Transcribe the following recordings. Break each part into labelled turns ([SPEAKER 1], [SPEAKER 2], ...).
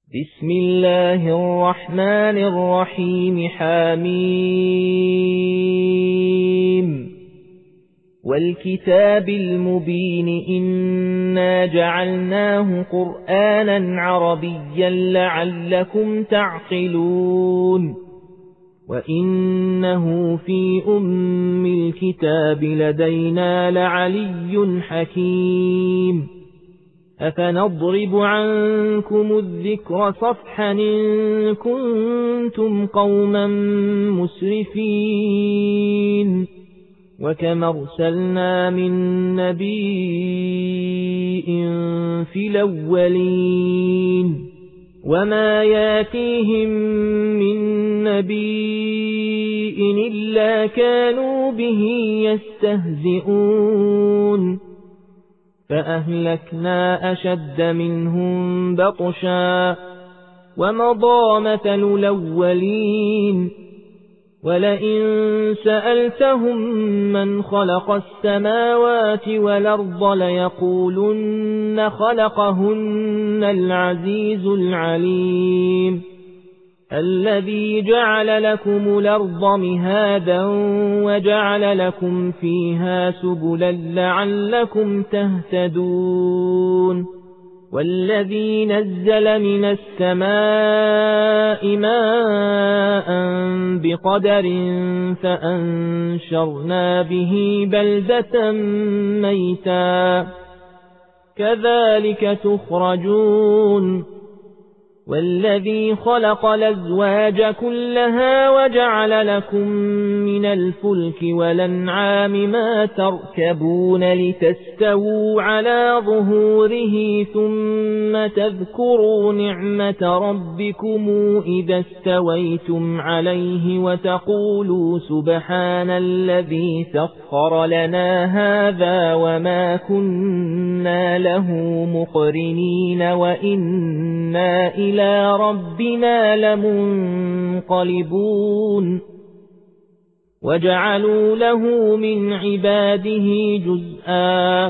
[SPEAKER 1] بسم الله الرحمن الرحيم حميم والكتاب المبين إنا جعلناه قرآنا عربيا لعلكم تعقلون وإنه في أم الكتاب لدينا لعلي حكيم أفنضرب عنكم الذكر صفحا إن كنتم قوما مسرفين وكم أرسلنا من نبي في الأولين وما ياتيهم من نبي إلا كانوا به يستهزئون فأهلكنا أشد منهم بطشا ومضى مثل الأولين ولئن سألتهم من خلق السماوات والأرض ليقولن خلقهن العزيز العليم الذي جعل لكم الأرض مهادا وجعل لكم فيها سبلا لعلكم تهتدون والذي نزل من السماء ماء بقدر فأنشرنا به بلدة ميتا كذلك تخرجون والذي خلق الأزواج كلها وجعل لكم من الفلك والأنعام ما تركبون لتستووا على ظهوره ثم تذكروا نعمة ربكم إذا استويتم عليه وتقولوا سبحان الذي سخر لنا هذا وما كنا له مقرنين وإنا إلى ربنا لمنقلبون وجعلوا له من عباده جزءا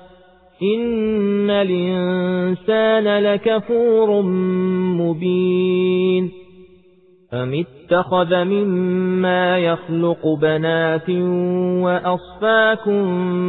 [SPEAKER 1] إن الإنسان لكفور مبين أم اتخذ مما يخلق بنات وأصفاكم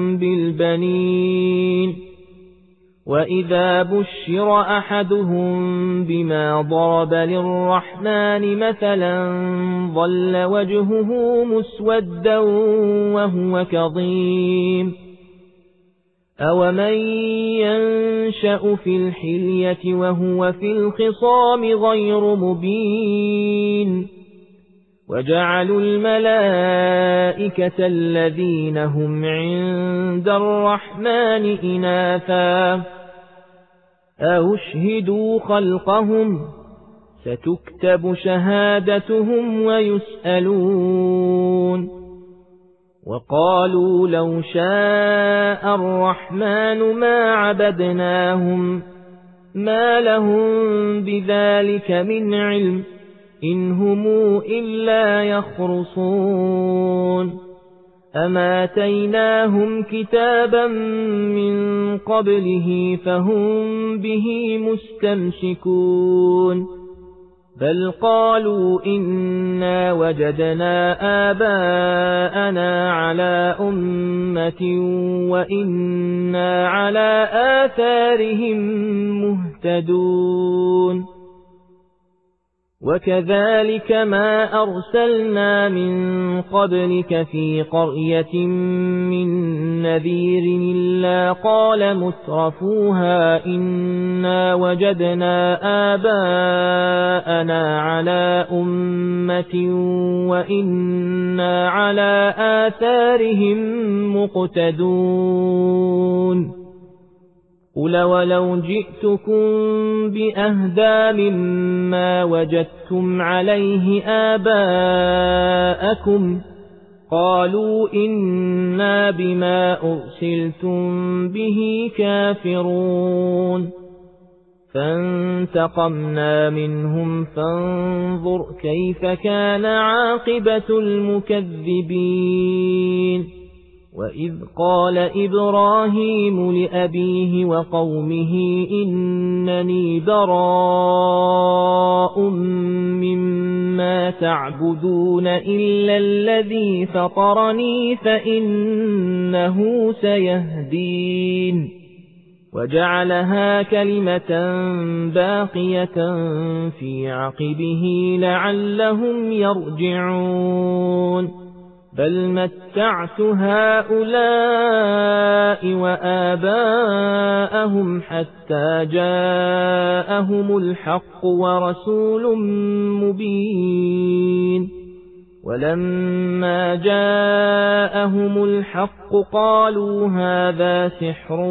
[SPEAKER 1] بالبنين وإذا بشر أحدهم بما ضرب للرحمن مثلا ظل وجهه مسودا وهو كظيم أومن ينشأ في الحلية وهو في الخصام غير مبين وجعلوا الملائكة الذين هم عند الرحمن إناثا أشهدوا خلقهم ستكتب شهادتهم ويسألون وقالوا لو شاء الرحمن ما عبدناهم ما لهم بذلك من علم إن هم إلا يخرصون أما آتيناهم كتابا من قبله فهم به مستمسكون بل قالوا إنا وجدنا آباءنا على أمة وإنا على آثارهم مهتدون وكذلك ما أرسلنا من قبلك في قرية من نذير إلا قال مترفوها إنا وجدنا آباءنا على أمة وإنا على آثارهم مقتدون قل ولو جئتكم بأهدى مما وجدتم عليه آباءكم قالوا إنا بما أرسلتم به كافرون فانتقمنا منهم فانظر كيف كان عاقبة المكذبين وإذ قال إبراهيم لأبيه وقومه إنني براء مما تعبدون إلا الذي فطرني فإنه سيهدين وجعلها كلمة باقية في عقبه لعلهم يرجعون بل متعت هؤلاء وآباءهم حتى جاءهم الحق ورسول مبين ولما جاءهم الحق قالوا هذا سحر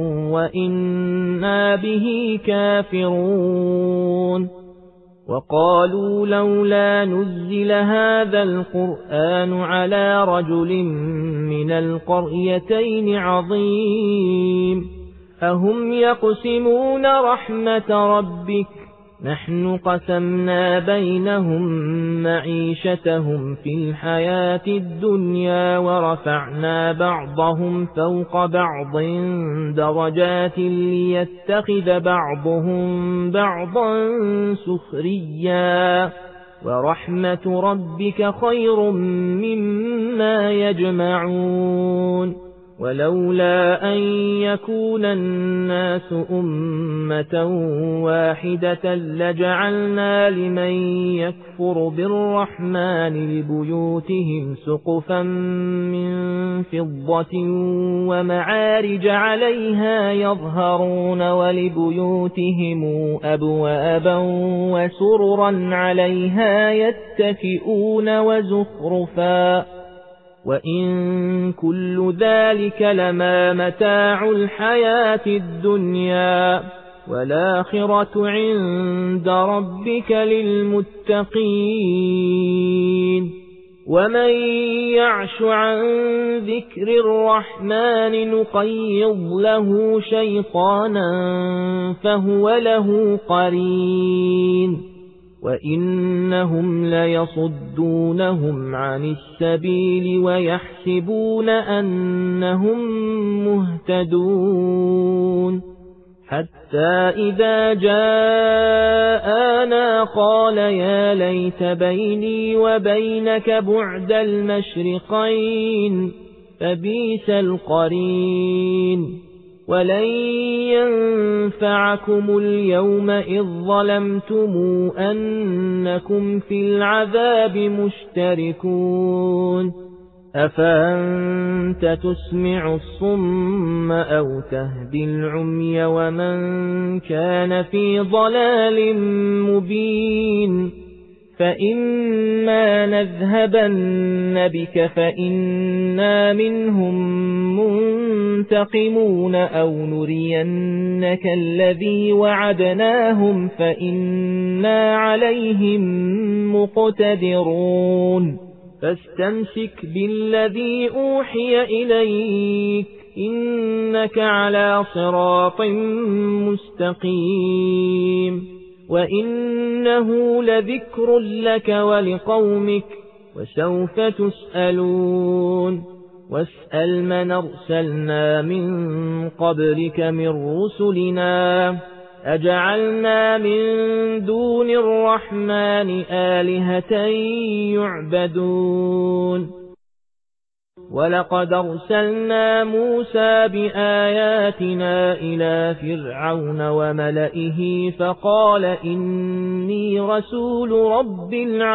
[SPEAKER 1] وإنا به كافرون وقالوا لولا نزل هذا القرآن على رجل من القريتين عظيم أهم يقسمون رحمة ربك نحن قسمنا بينهم معيشتهم في الحياة الدنيا ورفعنا بعضهم فوق بعض درجات ليتخذ بعضهم بعضا سخريا ورحمة ربك خير مما يجمعون ولولا أن يكون الناس أمة واحدة لجعلنا لمن يكفر بالرحمن لبيوتهم سقفا من فضة ومعارج عليها يظهرون ولبيوتهم أبوابا وسررا عليها يتكئون وزخرفا وإن كل ذلك لما متاع الحياة الدنيا والآخرة عند ربك للمتقين ومن يعش عن ذكر الرحمن نقيض له شيطانا فهو له قرين وإنهم ليصدونهم عن السبيل ويحسبون أنهم مهتدون حتى إذا جاءنا قال يا ليت بيني وبينك بعد المشرقين فبئس القرين ولن ينفعكم اليوم إذ ظلمتم أنكم في العذاب مشتركون أفأنت تسمع الصم أو تهدي العمي ومن كان في ضلال مبين فإما نذهبن بك فإنا منهم منتقمون أو نرينك الذي وعدناهم فإنا عليهم مقتدرون فاستمسك بالذي أوحي إليك إنك على صراط مستقيم وإنه لذكر لك ولقومك وسوف تسألون واسأل من أرسلنا من قبلك من رسلنا أجعلنا من دون الرحمن آلهة يعبدون ولقد أرسلنا موسى بآياتنا إلى فرعون وملئه فقال إني رسول رب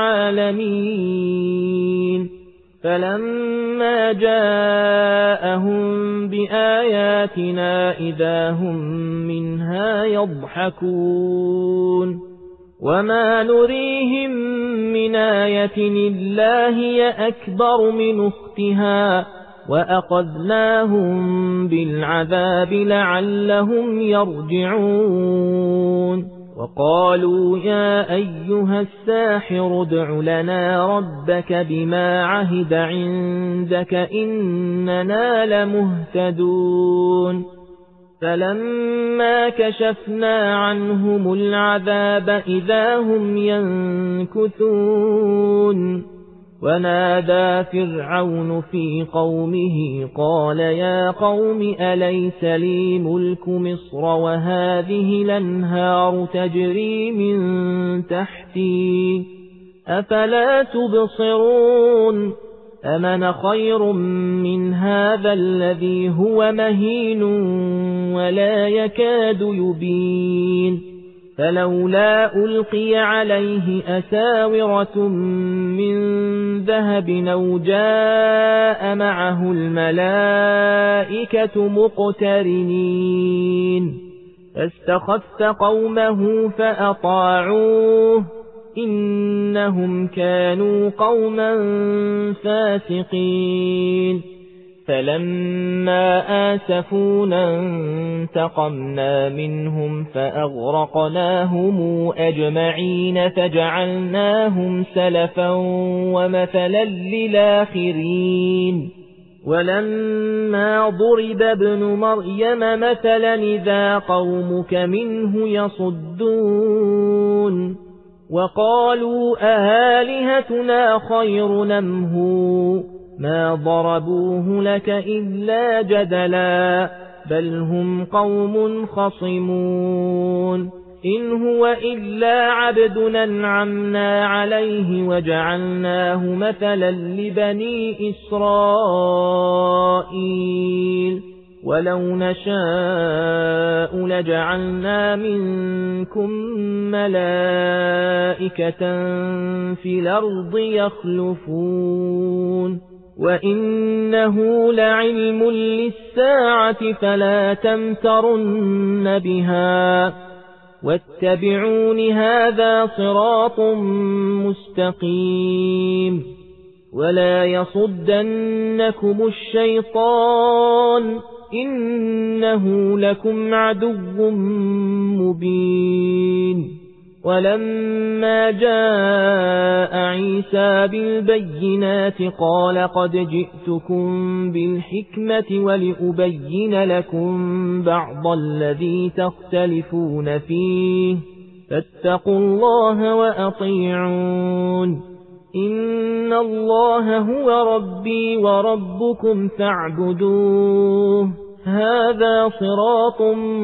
[SPEAKER 1] العالمين فلما جاءهم بآياتنا إذا هم منها يضحكون وما نريهم من آية إلا هي أكبر من أختها وأخذناهم بالعذاب لعلهم يرجعون وقالوا يا أيها الساحر ادع لنا ربك بما عهد عندك إننا لمهتدون فلما كشفنا عنهم العذاب إذا هم ينكثون ونادى فرعون في قومه قال يا قوم أليس لي ملك مصر وهذه الأنهار تجري من تحتي أفلا تبصرون أمن خير من هذا الذي هو مهين ولا يكاد يبين فلولا ألقي عليه أساورة من ذهب أو جاء معه الملائكة مقترنين فاستخف قومه فأطاعوه إنهم كانوا قوما فاسقين فلما آسفونا انتقمنا منهم فأغرقناهم أجمعين فجعلناهم سلفا ومثلا للآخرين ولما ضرب ابن مريم مثلا إذا قومك منه يصدون وقالوا أآلهتنا خير نمهو ما ضربوه لك إلا جدلا بل هم قوم خصمون إن هو إلا عبد أنعمنا عليه وجعلناه مثلا لبني إسرائيل ولو نشاء لجعلنا منكم ملائكة في الأرض يخلفون وإنه لعلم للساعة فلا تمترن بها واتبعون هذا صراط مستقيم ولا يصدنكم الشيطان إنه لكم عدو مبين ولما جاء عيسى بالبينات قال قد جئتكم بالحكمة ولأبين لكم بعض الذي تختلفون فيه فاتقوا الله وأطيعون إن الله هو ربي وربكم فاعبدوه هذا صراط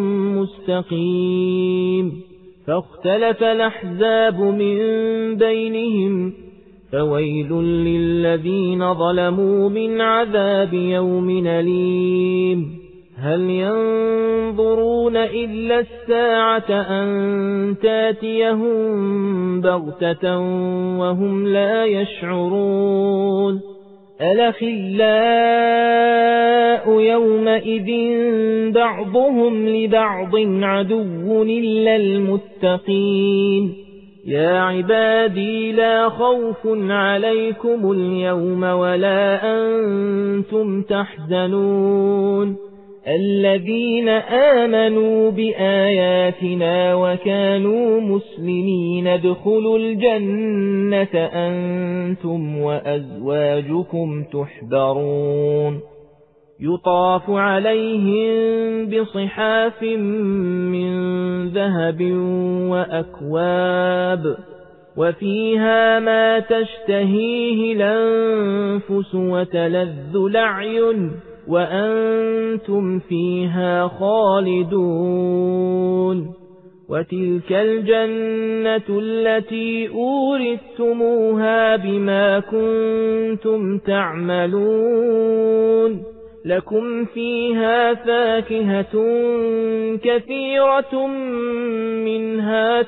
[SPEAKER 1] مستقيم فاختلف الأحزاب من بينهم فويل للذين ظلموا من عذاب يوم أليم هل ينظرون إلا الساعة أن تاتيهم بغتة وهم لا يشعرون الأخلاء يومئذ بعضهم لبعض عدو إلا المتقين يا عبادي لا خوف عليكم اليوم ولا أنتم تحزنون الذين آمنوا بآياتنا وكانوا مسلمين ادخلوا الجنة أنتم وأزواجكم تحبرون يطاف عليهم بصحاف من ذهب وأكواب وفيها ما تشتهيه الأنفس وتلذ الأعين وأنتم فيها خالدون وتلك الجنة التي أورثتموها بما كنتم تعملون لكم فيها فاكهة كثيرة منها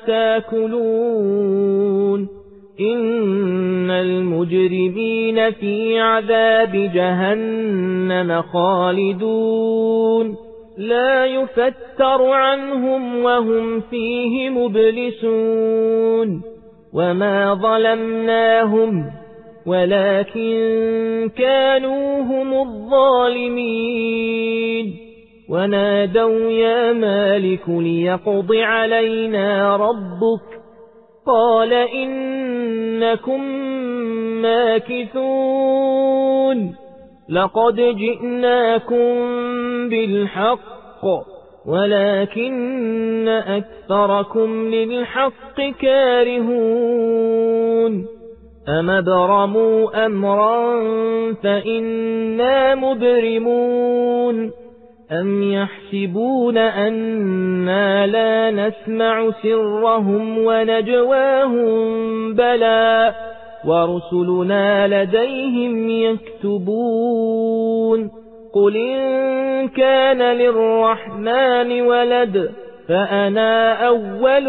[SPEAKER 1] تاكلون إن المجرمين في عذاب جهنم خالدون لا يفتر عنهم وهم فيه مبلسون وما ظلمناهم ولكن كانوا هم الظالمين ونادوا يا مالك ليقض علينا ربك قال إنكم ماكثون لقد جئناكم بالحق ولكن أكثركم للحق كارهون أم ابرموا أمرا فإنا مبرمون أم يحسبون أنا لا نسمع سرهم ونجواهم بلى ورسلنا لديهم يكتبون قل إن كان للرحمن ولد فأنا أول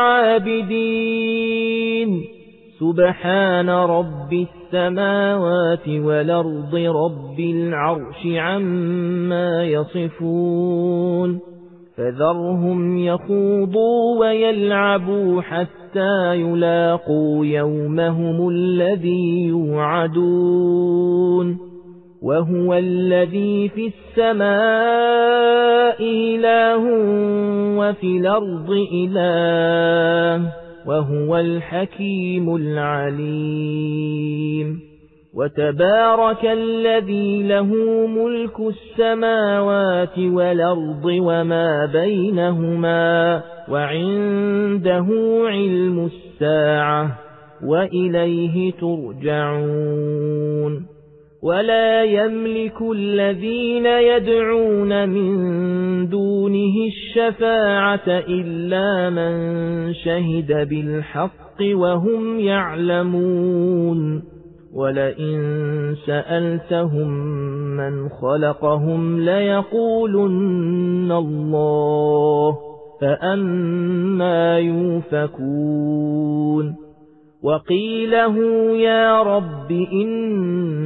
[SPEAKER 1] العابدين سبحان رب السماوات والأرض رب العرش عما يصفون فذرهم يخوضوا ويلعبوا حتى يلاقوا يومهم الذي يوعدون وهو الذي في السماء إله وفي الأرض إله وهو الحكيم العليم وتبارك الذي له ملك السماوات والأرض وما بينهما وعنده علم الساعة وإليه ترجعون ولا يملك الذين يدعون من دونه الشفاعة إلا من شهد بالحق وهم يعلمون ولئن سألتهم من خلقهم ليقولن الله فأنى يؤفكون وقيله يا رب إن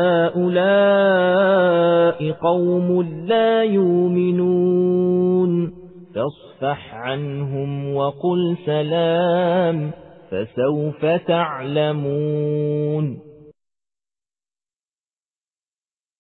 [SPEAKER 1] هؤلاء قوم لا يؤمنون فاصفح عنهم وقل سلام فسوف تعلمون